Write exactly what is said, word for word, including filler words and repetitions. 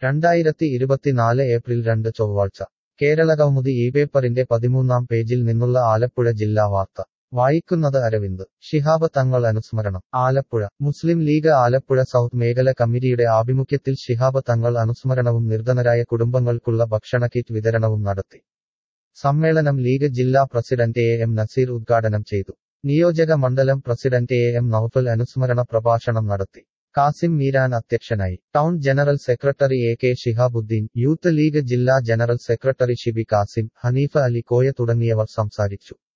രണ്ടായിരത്തി ഇരുപത്തിനാല് ഏപ്രിൽ രണ്ട് ചൊവ്വാഴ്ച കേരളകൗമുദി ഈ പേപ്പറിന്റെ പതിമൂന്നാം പേജിൽ നിന്നുള്ള ആലപ്പുഴ ജില്ലാ വാർത്ത വായിക്കുന്നത് അരവിന്ദ് ശിഹാബ് തങ്ങൾ അനുസ്മരണം ആലപ്പുഴ മുസ്ലിം ലീഗ് ആലപ്പുഴ സൗത്ത് മേഖല കമ്മിറ്റിയുടെ ആഭിമുഖ്യത്തിൽ ശിഹാബ് തങ്ങൾ അനുസ്മരണവും നിർധനരായ കുടുംബങ്ങൾക്കുള്ള ഭക്ഷണ കിറ്റ് വിതരണവും നടത്തി സമ്മേളനം ലീഗ് ജില്ലാ പ്രസിഡന്റ് എ എം നസീർ ഉദ്ഘാടനം ചെയ്തു നിയോജക മണ്ഡലം പ്രസിഡന്റ് എ എം നൌഫൽ അനുസ്മരണ പ്രഭാഷണം നടത്തി കാസിം മീരാൻ അധ്യക്ഷനായി town general secretary A K Shihabuddin Youth League ജില്ലാ ജനറൽ സെക്രട്ടറി ഷിബി കാസിം ഹനീഫ അലി കോയ തുടങ്ങിയവർ സംസാരിച്ചു